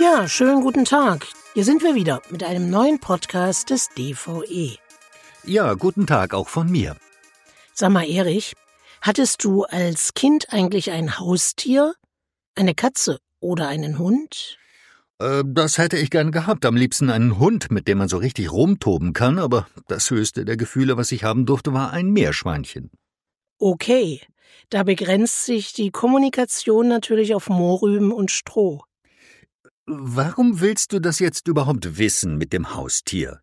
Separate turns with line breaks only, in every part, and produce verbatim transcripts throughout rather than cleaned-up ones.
Ja, schönen guten Tag. Hier sind wir wieder mit einem neuen Podcast des D V E.
Ja, guten Tag auch von mir.
Sag mal, Erich, hattest du als Kind eigentlich ein Haustier, eine Katze oder einen Hund?
Äh, das hätte ich gern gehabt. Am liebsten einen Hund, mit dem man so richtig rumtoben kann, aber das höchste der Gefühle, was ich haben durfte, war ein Meerschweinchen.
Okay, da begrenzt sich die Kommunikation natürlich auf Mohrrüben und Stroh.
Warum willst du das jetzt überhaupt wissen mit dem Haustier?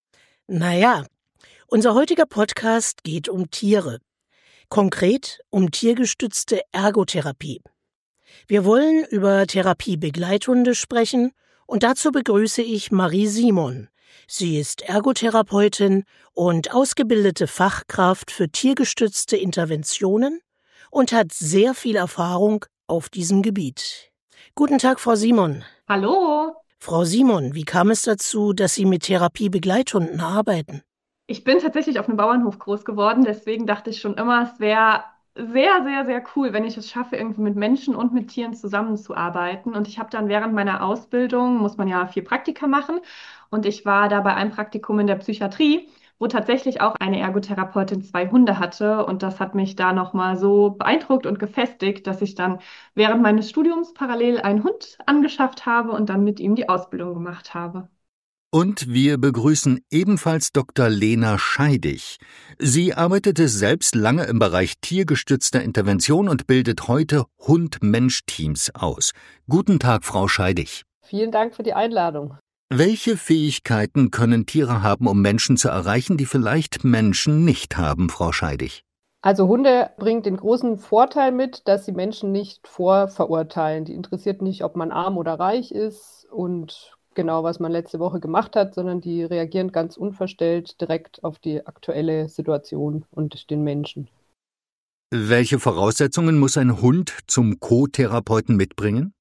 Naja, unser heutiger Podcast geht um Tiere. Konkret um tiergestützte Ergotherapie. Wir wollen über Therapiebegleithunde sprechen und dazu begrüße ich Marie Simon. Sie ist Ergotherapeutin und ausgebildete Fachkraft für tiergestützte Interventionen und hat sehr viel Erfahrung auf diesem Gebiet. Guten Tag, Frau Simon.
Hallo.
Frau Simon, wie kam es dazu, dass Sie mit Therapiebegleithunden arbeiten?
Ich bin tatsächlich auf einem Bauernhof groß geworden, deswegen dachte ich schon immer, es wäre sehr, sehr, sehr cool, wenn ich es schaffe, irgendwie mit Menschen und mit Tieren zusammenzuarbeiten. Und ich habe dann während meiner Ausbildung, muss man ja vier Praktika machen, und ich war da bei einem Praktikum in der Psychiatrie, wo tatsächlich auch eine Ergotherapeutin zwei Hunde hatte. Und das hat mich da nochmal so beeindruckt und gefestigt, dass ich dann während meines Studiums parallel einen Hund angeschafft habe und dann mit ihm die Ausbildung gemacht habe.
Und wir begrüßen ebenfalls Doktor Lena Scheidig. Sie arbeitete selbst lange im Bereich tiergestützter Intervention und bildet heute Hund-Mensch-Teams aus. Guten Tag, Frau Scheidig.
Vielen Dank für die Einladung.
Welche Fähigkeiten können Tiere haben, um Menschen zu erreichen, die vielleicht Menschen nicht haben, Frau Scheidig?
Also Hunde bringen den großen Vorteil mit, dass sie Menschen nicht vorverurteilen. Die interessiert nicht, ob man arm oder reich ist und genau, was man letzte Woche gemacht hat, sondern die reagieren ganz unverstellt direkt auf die aktuelle Situation und den Menschen.
Welche Voraussetzungen muss ein Hund zum Co-Therapeuten mitbringen?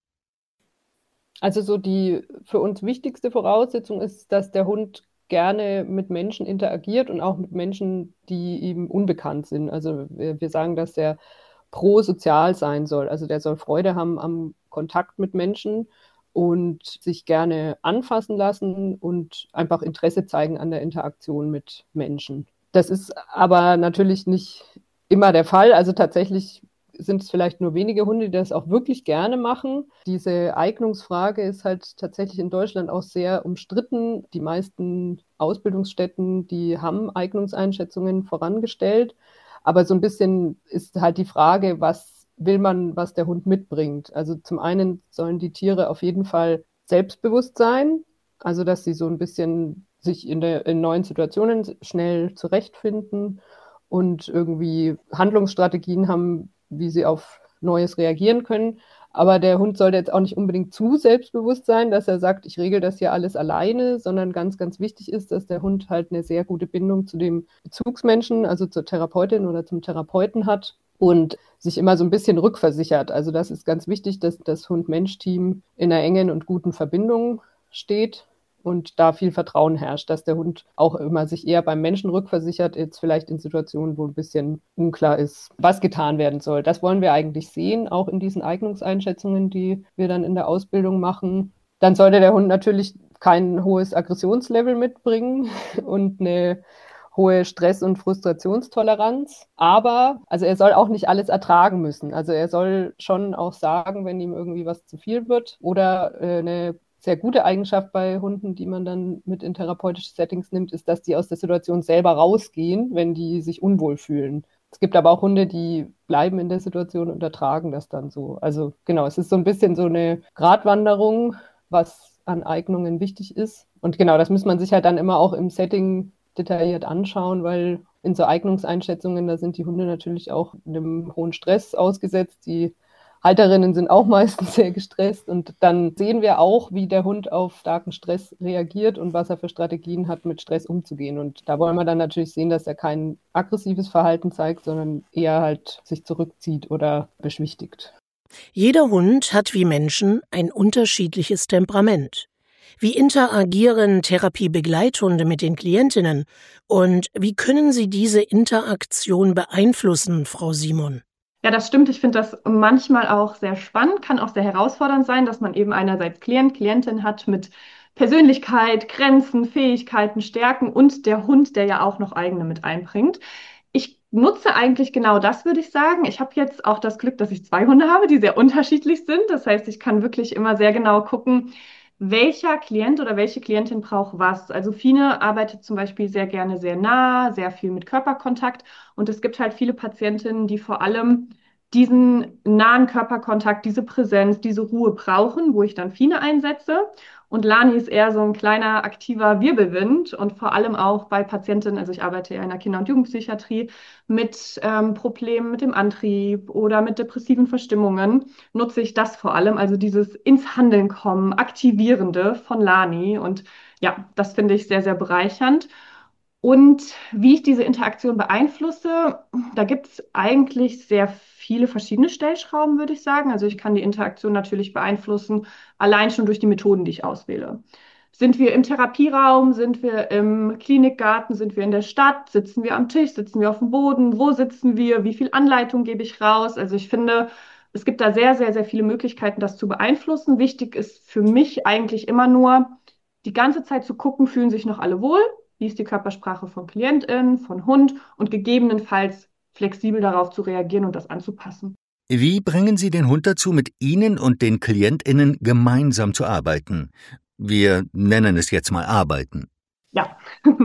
Also so die für uns wichtigste Voraussetzung ist, dass der Hund gerne mit Menschen interagiert und auch mit Menschen, die ihm unbekannt sind. Also wir, wir sagen, dass der prosozial sein soll. Also der soll Freude haben am Kontakt mit Menschen und sich gerne anfassen lassen und einfach Interesse zeigen an der Interaktion mit Menschen. Das ist aber natürlich nicht immer der Fall. Also tatsächlich sind es vielleicht nur wenige Hunde, die das auch wirklich gerne machen. Diese Eignungsfrage ist halt tatsächlich in Deutschland auch sehr umstritten. Die meisten Ausbildungsstätten, die haben Eignungseinschätzungen vorangestellt. Aber so ein bisschen ist halt die Frage, was will man, was der Hund mitbringt. Also zum einen sollen die Tiere auf jeden Fall selbstbewusst sein, also dass sie so ein bisschen sich in, der, in neuen Situationen schnell zurechtfinden und irgendwie Handlungsstrategien haben, wie sie auf Neues reagieren können. Aber der Hund sollte jetzt auch nicht unbedingt zu selbstbewusst sein, dass er sagt, ich regel das hier alles alleine, sondern ganz, ganz wichtig ist, dass der Hund halt eine sehr gute Bindung zu dem Bezugsmenschen, also zur Therapeutin oder zum Therapeuten hat und sich immer so ein bisschen rückversichert. Also das ist ganz wichtig, dass das Hund-Mensch-Team in einer engen und guten Verbindung steht und da viel Vertrauen herrscht, dass der Hund auch immer sich eher beim Menschen rückversichert, jetzt vielleicht in Situationen, wo ein bisschen unklar ist, was getan werden soll. Das wollen wir eigentlich sehen, auch in diesen Eignungseinschätzungen, die wir dann in der Ausbildung machen. Dann sollte der Hund natürlich kein hohes Aggressionslevel mitbringen und eine hohe Stress- und Frustrationstoleranz. Aber also er soll auch nicht alles ertragen müssen. Also er soll schon auch sagen, wenn ihm irgendwie was zu viel wird oder äh, eine sehr gute Eigenschaft bei Hunden, die man dann mit in therapeutische Settings nimmt, ist, dass die aus der Situation selber rausgehen, wenn die sich unwohl fühlen. Es gibt aber auch Hunde, die bleiben in der Situation und ertragen das dann so. Also genau, es ist so ein bisschen so eine Gratwanderung, was an Eignungen wichtig ist. Und genau, das muss man sich halt dann immer auch im Setting detailliert anschauen, weil in so Eignungseinschätzungen, da sind die Hunde natürlich auch einem hohen Stress ausgesetzt. Die Halterinnen sind auch meistens sehr gestresst und dann sehen wir auch, wie der Hund auf starken Stress reagiert und was er für Strategien hat, mit Stress umzugehen. Und da wollen wir dann natürlich sehen, dass er kein aggressives Verhalten zeigt, sondern eher halt sich zurückzieht oder beschwichtigt.
Jeder Hund hat wie Menschen ein unterschiedliches Temperament. Wie interagieren Therapiebegleithunde mit den Klientinnen und wie können sie diese Interaktion beeinflussen, Frau Simon?
Ja, das stimmt. Ich finde das manchmal auch sehr spannend, kann auch sehr herausfordernd sein, dass man eben einerseits Klient, Klientin hat mit Persönlichkeit, Grenzen, Fähigkeiten, Stärken und der Hund, der ja auch noch eigene mit einbringt. Ich nutze eigentlich genau das, würde ich sagen. Ich habe jetzt auch das Glück, dass ich zwei Hunde habe, die sehr unterschiedlich sind. Das heißt, ich kann wirklich immer sehr genau gucken, welcher Klient oder welche Klientin braucht was. Also Fine arbeitet zum Beispiel sehr gerne sehr nah, sehr viel mit Körperkontakt. Und es gibt halt viele Patientinnen, die vor allem diesen nahen Körperkontakt, diese Präsenz, diese Ruhe brauchen, wo ich dann Fine einsetze. Und Lani ist eher so ein kleiner aktiver Wirbelwind und vor allem auch bei Patientinnen, also ich arbeite ja in der Kinder- und Jugendpsychiatrie, mit ähm, Problemen mit dem Antrieb oder mit depressiven Verstimmungen nutze ich das vor allem, also dieses ins Handeln kommen, Aktivierende von Lani. Und ja, das finde ich sehr, sehr bereichernd. Und wie ich diese Interaktion beeinflusse, da gibt es eigentlich sehr viele verschiedene Stellschrauben, würde ich sagen. Also ich kann die Interaktion natürlich beeinflussen, allein schon durch die Methoden, die ich auswähle. Sind wir im Therapieraum, sind wir im Klinikgarten, sind wir in der Stadt, sitzen wir am Tisch, sitzen wir auf dem Boden, wo sitzen wir, wie viel Anleitung gebe ich raus? Also ich finde, es gibt da sehr, sehr, sehr viele Möglichkeiten, das zu beeinflussen. Wichtig ist für mich eigentlich immer nur, die ganze Zeit zu gucken, fühlen sich noch alle wohl? Wie ist die Körpersprache von Klientin, von Hund und gegebenenfalls flexibel darauf zu reagieren und das anzupassen.
Wie bringen Sie den Hund dazu, mit Ihnen und den KlientInnen gemeinsam zu arbeiten? Wir nennen es jetzt mal Arbeiten.
Ja,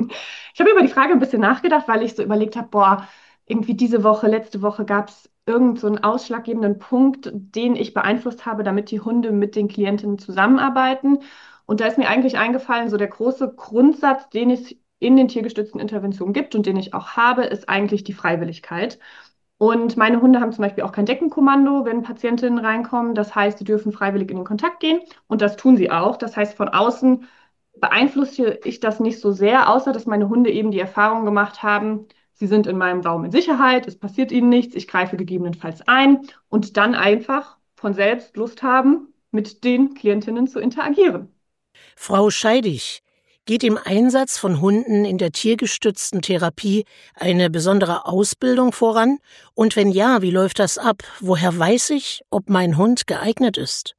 ich habe über die Frage ein bisschen nachgedacht, weil ich so überlegt habe, boah, irgendwie diese Woche, letzte Woche gab es irgend so einen ausschlaggebenden Punkt, den ich beeinflusst habe, damit die Hunde mit den Klientinnen zusammenarbeiten. Und da ist mir eigentlich eingefallen, so der große Grundsatz, den es in den tiergestützten Interventionen gibt und den ich auch habe, ist eigentlich die Freiwilligkeit. Und meine Hunde haben zum Beispiel auch kein Deckenkommando, wenn Patientinnen reinkommen. Das heißt, sie dürfen freiwillig in den Kontakt gehen und das tun sie auch. Das heißt, von außen beeinflusse ich das nicht so sehr, außer dass meine Hunde eben die Erfahrung gemacht haben, sie sind in meinem Raum in Sicherheit, es passiert ihnen nichts, ich greife gegebenenfalls ein und dann einfach von selbst Lust haben, mit den Klientinnen zu interagieren.
Frau Scheidig, geht im Einsatz von Hunden in der tiergestützten Therapie eine besondere Ausbildung voran? Und wenn ja, wie läuft das ab? Woher weiß ich, ob mein Hund geeignet ist?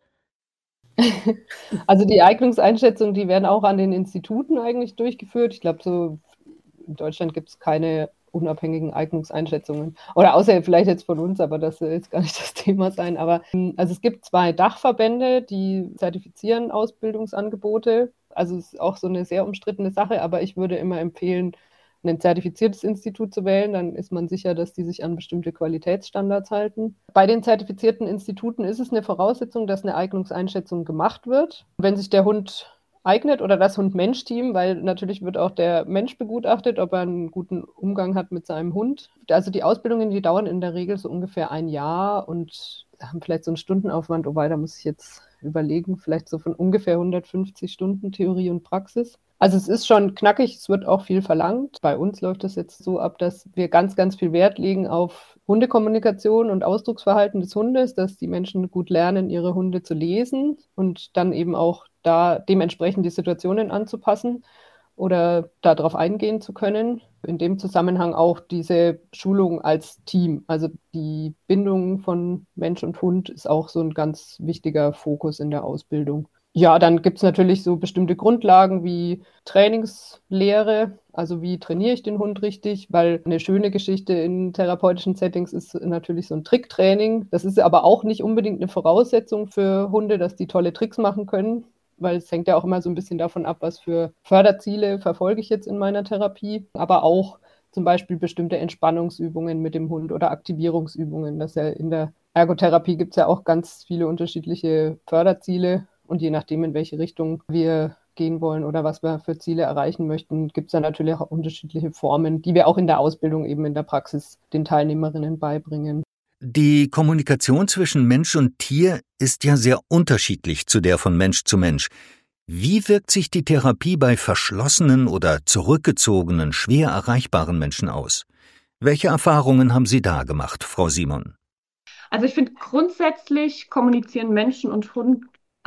Also die Eignungseinschätzungen, die werden auch an den Instituten eigentlich durchgeführt. Ich glaube, so in Deutschland gibt es keine unabhängigen Eignungseinschätzungen. Oder außer vielleicht jetzt von uns, aber das soll jetzt gar nicht das Thema sein. Aber also es gibt zwei Dachverbände, die zertifizieren Ausbildungsangebote. Also es ist auch so eine sehr umstrittene Sache, aber ich würde immer empfehlen, ein zertifiziertes Institut zu wählen, dann ist man sicher, dass die sich an bestimmte Qualitätsstandards halten. Bei den zertifizierten Instituten ist es eine Voraussetzung, dass eine Eignungseinschätzung gemacht wird. Wenn sich der Hund eignet oder das Hund-Mensch-Team, weil natürlich wird auch der Mensch begutachtet, ob er einen guten Umgang hat mit seinem Hund. Also die Ausbildungen, die dauern in der Regel so ungefähr ein Jahr und haben vielleicht so einen Stundenaufwand, wobei da muss ich jetzt überlegen, vielleicht so von ungefähr hundertfünfzig Stunden Theorie und Praxis. Also es ist schon knackig, es wird auch viel verlangt. Bei uns läuft es jetzt so ab, dass wir ganz, ganz viel Wert legen auf Hundekommunikation und Ausdrucksverhalten des Hundes, dass die Menschen gut lernen, ihre Hunde zu lesen und dann eben auch da dementsprechend die Situationen anzupassen oder darauf eingehen zu können. In dem Zusammenhang auch diese Schulung als Team. Also die Bindung von Mensch und Hund ist auch so ein ganz wichtiger Fokus in der Ausbildung. Ja, dann gibt es natürlich so bestimmte Grundlagen wie Trainingslehre, also wie trainiere ich den Hund richtig, weil eine schöne Geschichte in therapeutischen Settings ist natürlich so ein Tricktraining. Das ist aber auch nicht unbedingt eine Voraussetzung für Hunde, dass die tolle Tricks machen können, weil es hängt ja auch immer so ein bisschen davon ab, was für Förderziele verfolge ich jetzt in meiner Therapie, aber auch zum Beispiel bestimmte Entspannungsübungen mit dem Hund oder Aktivierungsübungen. Das ja in der Ergotherapie gibt es ja auch ganz viele unterschiedliche Förderziele. Und je nachdem, in welche Richtung wir gehen wollen oder was wir für Ziele erreichen möchten, gibt es da natürlich auch unterschiedliche Formen, die wir auch in der Ausbildung eben in der Praxis den Teilnehmerinnen beibringen.
Die Kommunikation zwischen Mensch und Tier ist ja sehr unterschiedlich zu der von Mensch zu Mensch. Wie wirkt sich die Therapie bei verschlossenen oder zurückgezogenen, schwer erreichbaren Menschen aus? Welche Erfahrungen haben Sie da gemacht, Frau Simon?
Also ich finde, grundsätzlich kommunizieren Menschen und Hund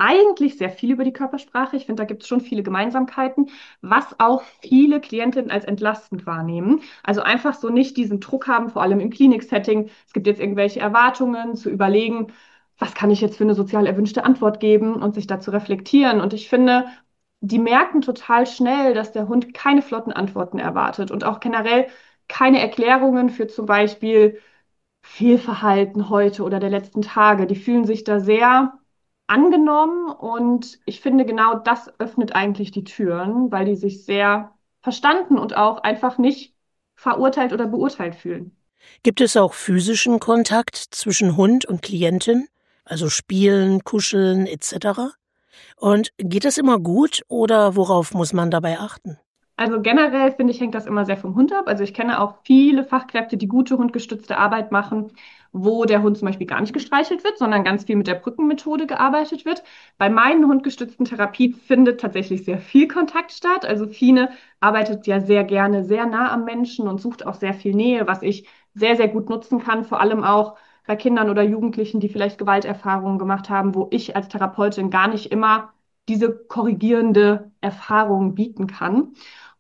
eigentlich sehr viel über die Körpersprache. Ich finde, da gibt es schon viele Gemeinsamkeiten, was auch viele Klientinnen als entlastend wahrnehmen. Also einfach so nicht diesen Druck haben, vor allem im Kliniksetting. Es gibt jetzt irgendwelche Erwartungen, zu überlegen, was kann ich jetzt für eine sozial erwünschte Antwort geben und sich dazu reflektieren. Und ich finde, die merken total schnell, dass der Hund keine flotten Antworten erwartet und auch generell keine Erklärungen für zum Beispiel Fehlverhalten heute oder der letzten Tage. Die fühlen sich da sehr angenommen und ich finde, genau das öffnet eigentlich die Türen, weil die sich sehr verstanden und auch einfach nicht verurteilt oder beurteilt fühlen.
Gibt es auch physischen Kontakt zwischen Hund und Klientin? Also Spielen, Kuscheln et cetera? Und geht das immer gut oder worauf muss man dabei achten?
Also generell finde ich, hängt das immer sehr vom Hund ab. Also ich kenne auch viele Fachkräfte, die gute hundgestützte Arbeit machen, wo der Hund zum Beispiel gar nicht gestreichelt wird, sondern ganz viel mit der Brückenmethode gearbeitet wird. Bei meinen hundgestützten Therapien findet tatsächlich sehr viel Kontakt statt. Also Fine arbeitet ja sehr gerne sehr nah am Menschen und sucht auch sehr viel Nähe, was ich sehr, sehr gut nutzen kann, vor allem auch bei Kindern oder Jugendlichen, die vielleicht Gewalterfahrungen gemacht haben, wo ich als Therapeutin gar nicht immer diese korrigierende Erfahrung bieten kann.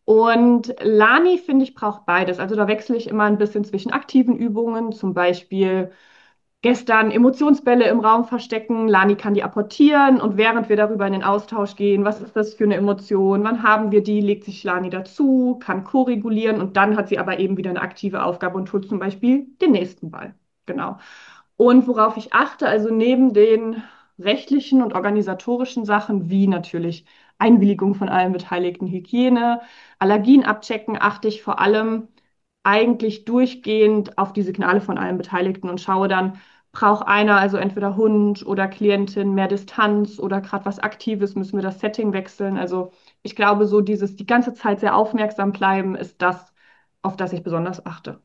Und Lani, finde ich, braucht beides. Also da wechsle ich immer ein bisschen zwischen aktiven Übungen, zum Beispiel gestern Emotionsbälle im Raum verstecken. Lani kann die apportieren und während wir darüber in den Austausch gehen, was ist das für eine Emotion, wann haben wir die, legt sich Lani dazu, kann koregulieren und dann hat sie aber eben wieder eine aktive Aufgabe und holt zum Beispiel den nächsten Ball. Genau. Und worauf ich achte, also neben den rechtlichen und organisatorischen Sachen, wie natürlich Einwilligung von allen Beteiligten, Hygiene, Allergien abchecken, achte ich vor allem eigentlich durchgehend auf die Signale von allen Beteiligten und schaue dann, braucht einer, also entweder Hund oder Klientin, mehr Distanz oder gerade was Aktives, müssen wir das Setting wechseln. Also ich glaube, so dieses die ganze Zeit sehr aufmerksam bleiben, ist das, auf das ich besonders achte.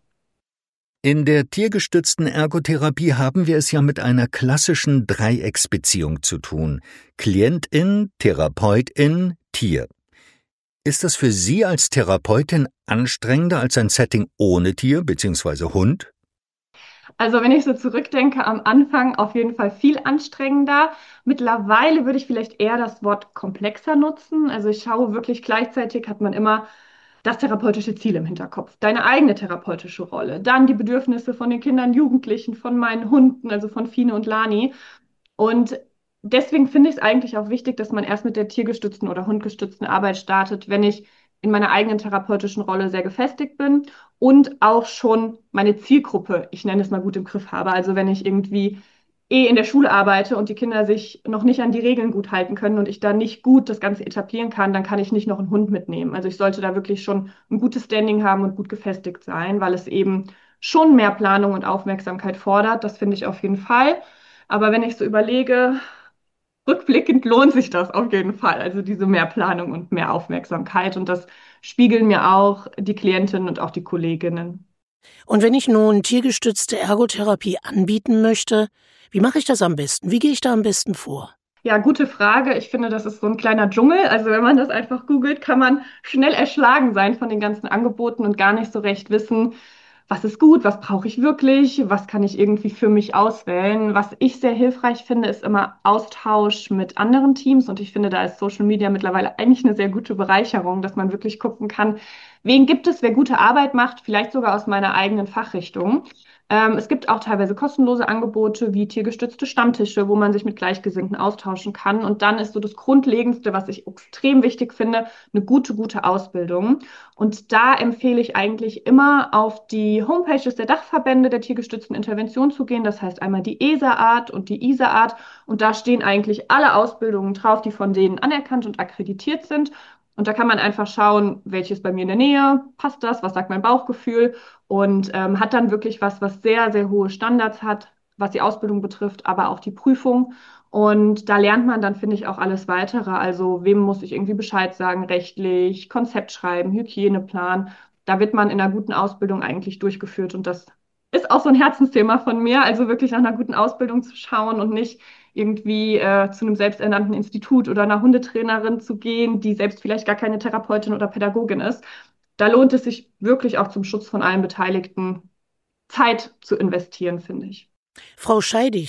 In der tiergestützten Ergotherapie haben wir es ja mit einer klassischen Dreiecksbeziehung zu tun. Klientin, Therapeutin, Tier. Ist das für Sie als Therapeutin anstrengender als ein Setting ohne Tier bzw. Hund?
Also wenn ich so zurückdenke, am Anfang auf jeden Fall viel anstrengender. Mittlerweile würde ich vielleicht eher das Wort komplexer nutzen. Also ich schaue wirklich gleichzeitig, hat man immer das therapeutische Ziel im Hinterkopf, deine eigene therapeutische Rolle, dann die Bedürfnisse von den Kindern, Jugendlichen, von meinen Hunden, also von Fine und Lani. Und deswegen finde ich es eigentlich auch wichtig, dass man erst mit der tiergestützten oder hundgestützten Arbeit startet, wenn ich in meiner eigenen therapeutischen Rolle sehr gefestigt bin und auch schon meine Zielgruppe, ich nenne es mal gut im Griff habe. Also wenn ich irgendwie eh in der Schule arbeite und die Kinder sich noch nicht an die Regeln gut halten können und ich da nicht gut das Ganze etablieren kann, dann kann ich nicht noch einen Hund mitnehmen. Also ich sollte da wirklich schon ein gutes Standing haben und gut gefestigt sein, weil es eben schon mehr Planung und Aufmerksamkeit fordert. Das finde ich auf jeden Fall. Aber wenn ich so überlege, rückblickend lohnt sich das auf jeden Fall. Also diese Mehrplanung und mehr Aufmerksamkeit. Und das spiegeln mir auch die Klientinnen und auch die Kolleginnen.
Und wenn ich nun tiergestützte Ergotherapie anbieten möchte, wie mache ich das am besten? Wie gehe ich da am besten vor?
Ja, gute Frage. Ich finde, das ist so ein kleiner Dschungel. Also wenn man das einfach googelt, kann man schnell erschlagen sein von den ganzen Angeboten und gar nicht so recht wissen, was ist gut, was brauche ich wirklich, was kann ich irgendwie für mich auswählen. Was ich sehr hilfreich finde, ist immer Austausch mit anderen Teams und ich finde, da ist Social Media mittlerweile eigentlich eine sehr gute Bereicherung, dass man wirklich gucken kann, wen gibt es, wer gute Arbeit macht, vielleicht sogar aus meiner eigenen Fachrichtung. Ähm, es gibt auch teilweise kostenlose Angebote wie tiergestützte Stammtische, wo man sich mit Gleichgesinnten austauschen kann. Und dann ist so das Grundlegendste, was ich extrem wichtig finde, eine gute, gute Ausbildung. Und da empfehle ich eigentlich immer auf die Homepages der Dachverbände der tiergestützten Intervention zu gehen. Das heißt einmal die E S A-Art und die I S A-Art. Und da stehen eigentlich alle Ausbildungen drauf, die von denen anerkannt und akkreditiert sind. Und da kann man einfach schauen, welches bei mir in der Nähe, passt das, was sagt mein Bauchgefühl und ähm, hat dann wirklich was, was sehr, sehr hohe Standards hat, was die Ausbildung betrifft, aber auch die Prüfung. Und da lernt man dann, finde ich, auch alles weitere. Also wem muss ich irgendwie Bescheid sagen, rechtlich, Konzept schreiben, Hygieneplan. Da wird man in einer guten Ausbildung eigentlich durchgeführt. Und das ist auch so ein Herzensthema von mir, also wirklich nach einer guten Ausbildung zu schauen und nicht irgendwie äh, zu einem selbsternannten Institut oder einer Hundetrainerin zu gehen, die selbst vielleicht gar keine Therapeutin oder Pädagogin ist. Da lohnt es sich wirklich auch zum Schutz von allen Beteiligten Zeit zu investieren, finde ich.
Frau Scheidig,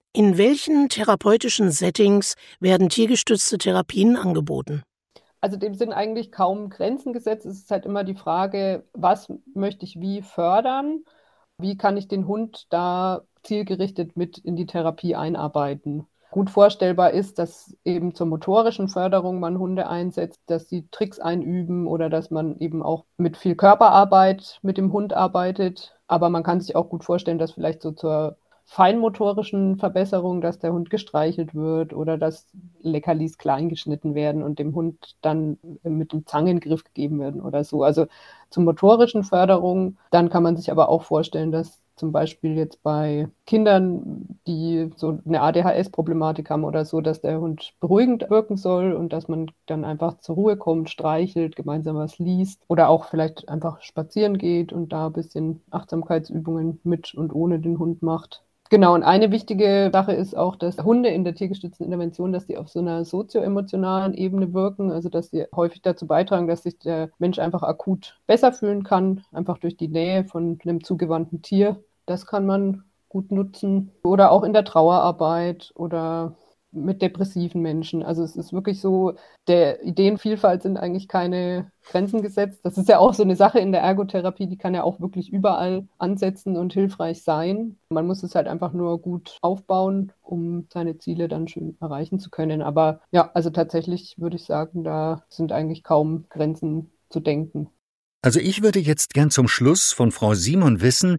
In welchen therapeutischen Settings werden tiergestützte Therapien angeboten?
Also dem sind eigentlich kaum Grenzen gesetzt. Es ist halt immer die Frage, was möchte ich wie fördern? Wie kann ich den Hund da zielgerichtet mit in die Therapie einarbeiten? Gut vorstellbar ist, dass eben zur motorischen Förderung man Hunde einsetzt, dass sie Tricks einüben oder dass man eben auch mit viel Körperarbeit mit dem Hund arbeitet. Aber man kann sich auch gut vorstellen, dass vielleicht so zur feinmotorischen Verbesserung, dass der Hund gestreichelt wird oder dass Leckerlis klein geschnitten werden und dem Hund dann mit dem Zangengriff gegeben werden oder so. Also zur motorischen Förderung. Dann kann man sich aber auch vorstellen, dass zum Beispiel jetzt bei Kindern, die so eine A D H S-Problematik haben oder so, dass der Hund beruhigend wirken soll und dass man dann einfach zur Ruhe kommt, streichelt, gemeinsam was liest oder auch vielleicht einfach spazieren geht und da ein bisschen Achtsamkeitsübungen mit und ohne den Hund macht. Genau, und eine wichtige Sache ist auch, dass Hunde in der tiergestützten Intervention, dass die auf so einer sozioemotionalen Ebene wirken, also dass sie häufig dazu beitragen, dass sich der Mensch einfach akut besser fühlen kann, einfach durch die Nähe von einem zugewandten Tier. Das kann man gut nutzen. Oder auch in der Trauerarbeit oder mit depressiven Menschen. Also es ist wirklich so, der Ideenvielfalt sind eigentlich keine Grenzen gesetzt. Das ist ja auch so eine Sache in der Ergotherapie, die kann ja auch wirklich überall ansetzen und hilfreich sein. Man muss es halt einfach nur gut aufbauen, um seine Ziele dann schön erreichen zu können. Aber ja, also tatsächlich würde ich sagen, da sind eigentlich kaum Grenzen zu denken.
Also ich würde jetzt gern zum Schluss von Frau Simon wissen,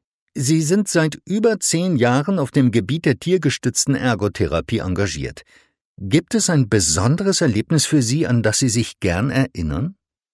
Sie sind seit über zehn Jahren auf dem Gebiet der tiergestützten Ergotherapie engagiert. Gibt es ein besonderes Erlebnis für Sie, an das Sie sich gern erinnern?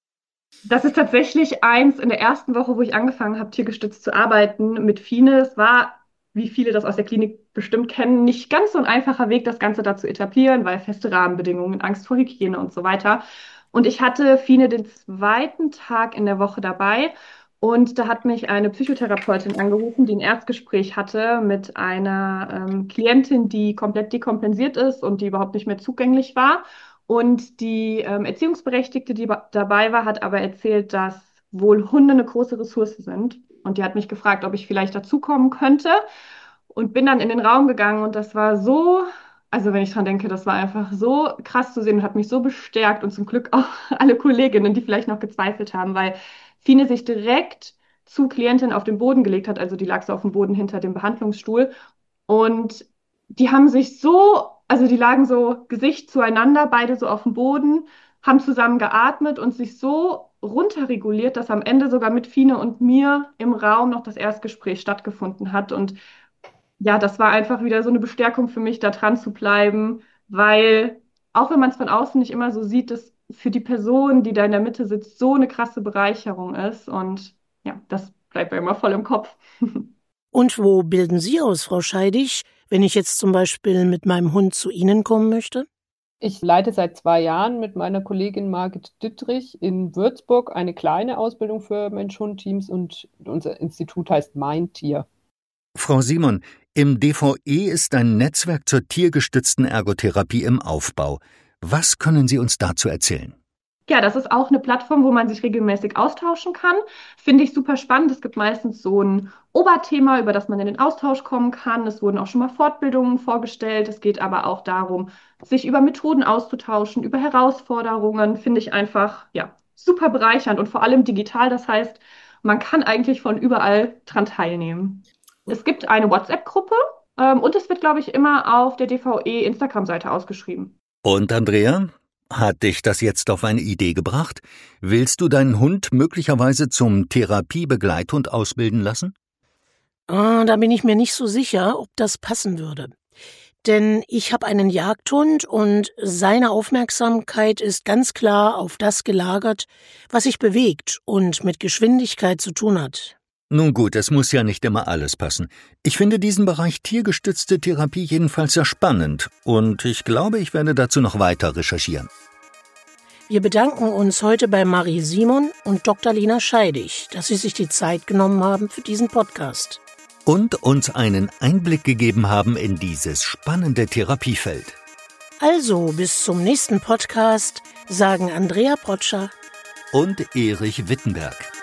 Das ist tatsächlich eins in der ersten Woche, wo ich angefangen habe, tiergestützt zu arbeiten mit Fine. Es war, wie viele das aus der Klinik bestimmt kennen, nicht ganz so ein einfacher Weg, das Ganze da zu etablieren, weil feste Rahmenbedingungen, Angst vor Hygiene und so weiter. Und ich hatte Fine den zweiten Tag in der Woche dabei. Und da hat mich eine Psychotherapeutin angerufen, die ein Erstgespräch hatte mit einer ähm, Klientin, die komplett dekompensiert ist und die überhaupt nicht mehr zugänglich war. Und die ähm, Erziehungsberechtigte, die dabei war, hat aber erzählt, dass wohl Hunde eine große Ressource sind. Und die hat mich gefragt, ob ich vielleicht dazukommen könnte. Und bin dann in den Raum gegangen und das war so, also wenn ich dran denke, das war einfach so krass zu sehen und hat mich so bestärkt und zum Glück auch alle Kolleginnen, die vielleicht noch gezweifelt haben, weil Fine sich direkt zu Klientin auf den Boden gelegt hat, also die lag so auf dem Boden hinter dem Behandlungsstuhl und die haben sich so, also die lagen so Gesicht zueinander, beide so auf dem Boden, haben zusammen geatmet und sich so runterreguliert, dass am Ende sogar mit Fine und mir im Raum noch das Erstgespräch stattgefunden hat und ja, das war einfach wieder so eine Bestärkung für mich, da dran zu bleiben, weil auch wenn man es von außen nicht immer so sieht, dass für die Person, die da in der Mitte sitzt, so eine krasse Bereicherung ist. Und ja, das bleibt mir immer voll im Kopf.
Und wo bilden Sie aus, Frau Scheidig, wenn ich jetzt zum Beispiel mit meinem Hund zu Ihnen kommen möchte?
Ich leite seit zwei Jahren mit meiner Kollegin Margit Dittrich in Würzburg eine kleine Ausbildung für Mensch-Hund-Teams und unser Institut heißt Mein Tier.
Frau Simon, im D V E ist ein Netzwerk zur tiergestützten Ergotherapie im Aufbau. Was können Sie uns dazu erzählen?
Ja, das ist auch eine Plattform, wo man sich regelmäßig austauschen kann. Finde ich super spannend. Es gibt meistens so ein Oberthema, über das man in den Austausch kommen kann. Es wurden auch schon mal Fortbildungen vorgestellt. Es geht aber auch darum, sich über Methoden auszutauschen, über Herausforderungen. Finde ich einfach, ja, super bereichernd und vor allem digital. Das heißt, man kann eigentlich von überall dran teilnehmen. Es gibt eine WhatsApp-Gruppe ähm, und es wird, glaube ich, immer auf der D V E-Instagram-Seite ausgeschrieben.
Und Andrea, hat dich das jetzt auf eine Idee gebracht? Willst du deinen Hund möglicherweise zum Therapiebegleithund ausbilden lassen?
Ah, da bin ich mir nicht so sicher, ob das passen würde. Denn ich habe einen Jagdhund und seine Aufmerksamkeit ist ganz klar auf das gelagert, was sich bewegt und mit Geschwindigkeit zu tun hat.
Nun gut, es muss ja nicht immer alles passen. Ich finde diesen Bereich tiergestützte Therapie jedenfalls sehr spannend und ich glaube, ich werde dazu noch weiter recherchieren.
Wir bedanken uns heute bei Marie Simon und Doktor Lena Scheidig, dass Sie sich die Zeit genommen haben für diesen Podcast.
Und uns einen Einblick gegeben haben in dieses spannende Therapiefeld.
Also, bis zum nächsten Podcast, sagen Andrea Protscher
und Erich Wittenberg.